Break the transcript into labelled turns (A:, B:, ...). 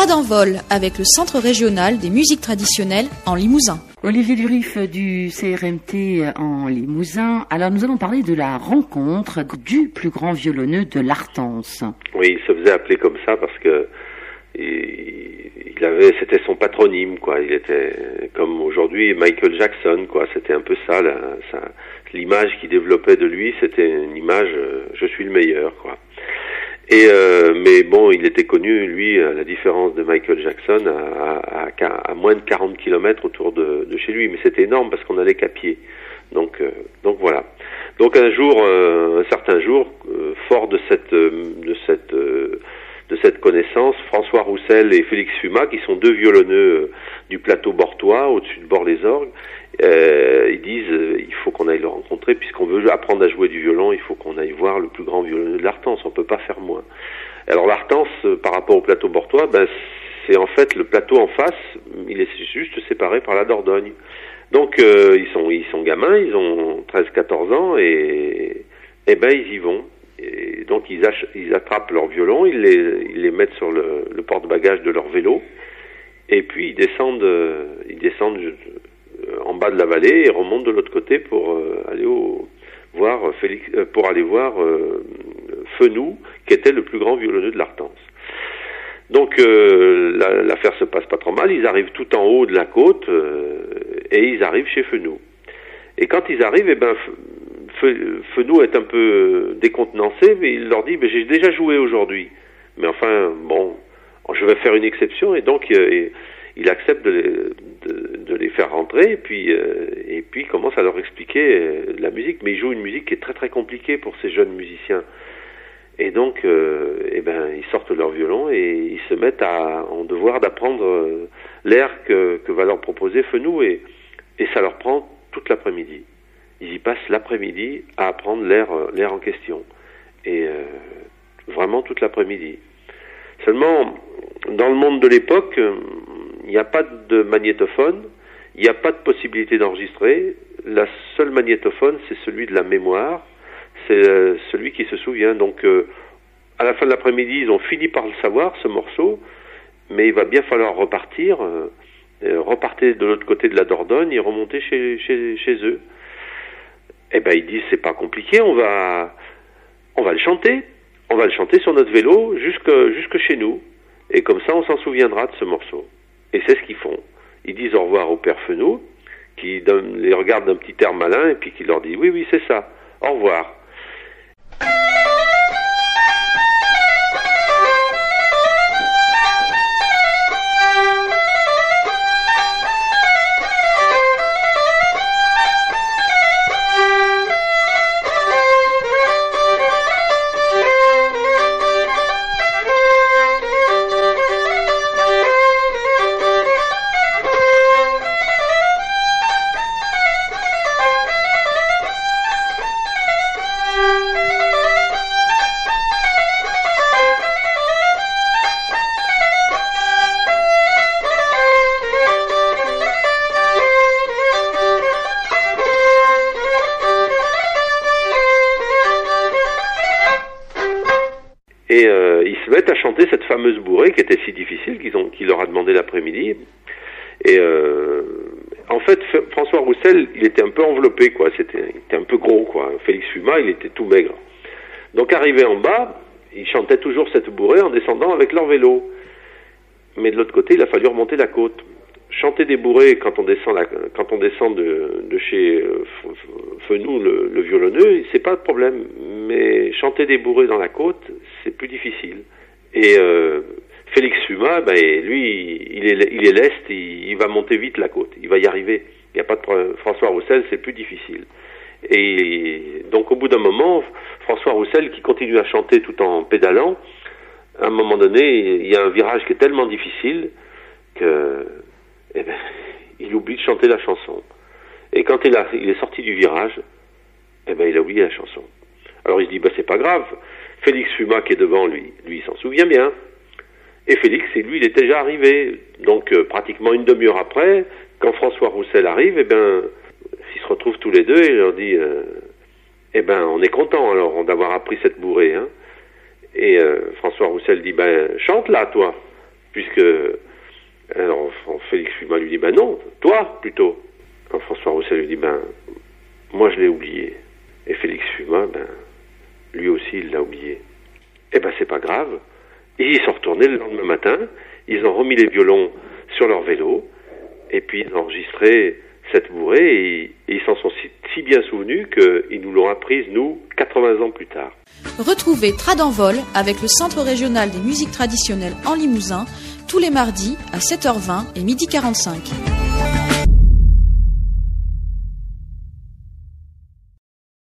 A: Trad en vol avec le Centre régional des musiques traditionnelles en Limousin.
B: Olivier Durif du CRMT en Limousin. Alors nous allons parler de la rencontre du plus grand violonneux de l'Artense.
C: Oui, il se faisait appeler comme ça parce que c'était son patronyme, quoi. Il était comme aujourd'hui Michael Jackson, quoi. C'était un peu ça, l'image qu'il développait de lui, c'était une image je suis le meilleur, quoi. Mais bon, il était connu, lui, à la différence de Michael Jackson, à moins de 40 kilomètres autour de chez lui. Mais c'était énorme parce qu'on allait qu'à pied. Donc voilà. Donc un certain jour, fort de cette connaissance, François Roussel et Félix Fumat, qui sont deux violonneux du plateau bortois, au-dessus de Bord-les-Orgues, ils disent il faut qu'on aille le rencontrer, puisqu'on veut apprendre à jouer du violon, il faut qu'on aille voir le plus grand violonneux de l'Artense, on peut pas faire moins. Alors l'Artense, par rapport au plateau bortois, c'est en fait le plateau en face, il est juste séparé par la Dordogne. Donc ils sont gamins, ils ont 13-14 ans et ils y vont. Et donc ils attrapent leur violon, ils les mettent sur le porte-bagages de leur vélo, et puis ils descendent en bas de la vallée et remontent de l'autre côté pour aller voir Fenou, qui était le plus grand violonneux de l'Artense. Donc l'affaire se passe pas trop mal, ils arrivent tout en haut de la côte et ils arrivent chez Fenou. Et quand ils arrivent, Fenou est un peu décontenancé, mais il leur dit j'ai déjà joué aujourd'hui. Mais enfin, bon, je vais faire une exception, et donc il accepte de les faire rentrer, et puis il commence à leur expliquer la musique. Mais il joue une musique qui est très très compliquée pour ces jeunes musiciens. Et donc, ils sortent leur violon et ils se mettent en devoir d'apprendre l'air que va leur proposer Fenou, et ça leur prend toute l'après-midi. Ils y passent l'après-midi à apprendre l'air en question. Et vraiment toute l'après-midi. Seulement, dans le monde de l'époque, il n'y a pas de magnétophone, il n'y a pas de possibilité d'enregistrer. La seule magnétophone, c'est celui de la mémoire, c'est celui qui se souvient. Donc, à la fin de l'après-midi, ils ont fini par le savoir, ce morceau, mais il va bien falloir repartir de l'autre côté de la Dordogne et remonter chez eux. Ils disent c'est pas compliqué, on va le chanter. On va le chanter sur notre vélo jusque chez nous. Et comme ça, on s'en souviendra de ce morceau. Et c'est ce qu'ils font. Ils disent au revoir au père Fenou, qui les regarde d'un petit air malin, et puis qui leur dit oui, c'est ça. Au revoir. Ils se mettent à chanter cette fameuse bourrée qui était si difficile qu'il leur a demandé l'après-midi. Et en fait, François Roussel, il était un peu enveloppé, quoi. Il était un peu gros, quoi. Félix Fumat, il était tout maigre. Donc arrivé en bas, ils chantaient toujours cette bourrée en descendant avec leur vélo. Mais de l'autre côté, il a fallu remonter la côte. Chanter des bourrées quand on descend de chez Fenou, le violonneux, c'est pas de problème. Mais chanter des bourrées dans la côte, c'est plus difficile. Et Félix Fumat, lui, il est leste, il va monter vite la côte, il va y arriver. Il y a pas de problème. François Roussel, c'est plus difficile. Et donc au bout d'un moment, François Roussel, qui continue à chanter tout en pédalant, à un moment donné, il y a un virage qui est tellement difficile que il oublie de chanter la chanson. Et quand il est sorti du virage, il a oublié la chanson. Alors il se dit, c'est pas grave. Félix Fumat qui est devant lui il s'en souvient bien. Et Félix, lui, il est déjà arrivé. Donc pratiquement une demi-heure après, quand François Roussel arrive, ils se retrouvent tous les deux et il leur dit, on est content alors d'avoir appris cette bourrée. Hein. Et François Roussel dit, chante là, toi. puisque alors Félix Fuma lui dit ben non, toi plutôt. Alors François Roussel lui dit ben moi je l'ai oublié. Et Félix Fuma, ben lui aussi il l'a oublié. Eh ben c'est pas grave. Ils y sont retournés le lendemain matin, ils ont remis les violons sur leur vélo, et puis ils ont enregistré cette bourrée, et ils s'en sont si bien souvenus qu'ils nous l'ont apprise, nous, 80 ans plus tard.
A: Retrouvez Trad en vol avec le Centre régional des musiques traditionnelles en Limousin, tous les mardis à 7h20 et 12h45.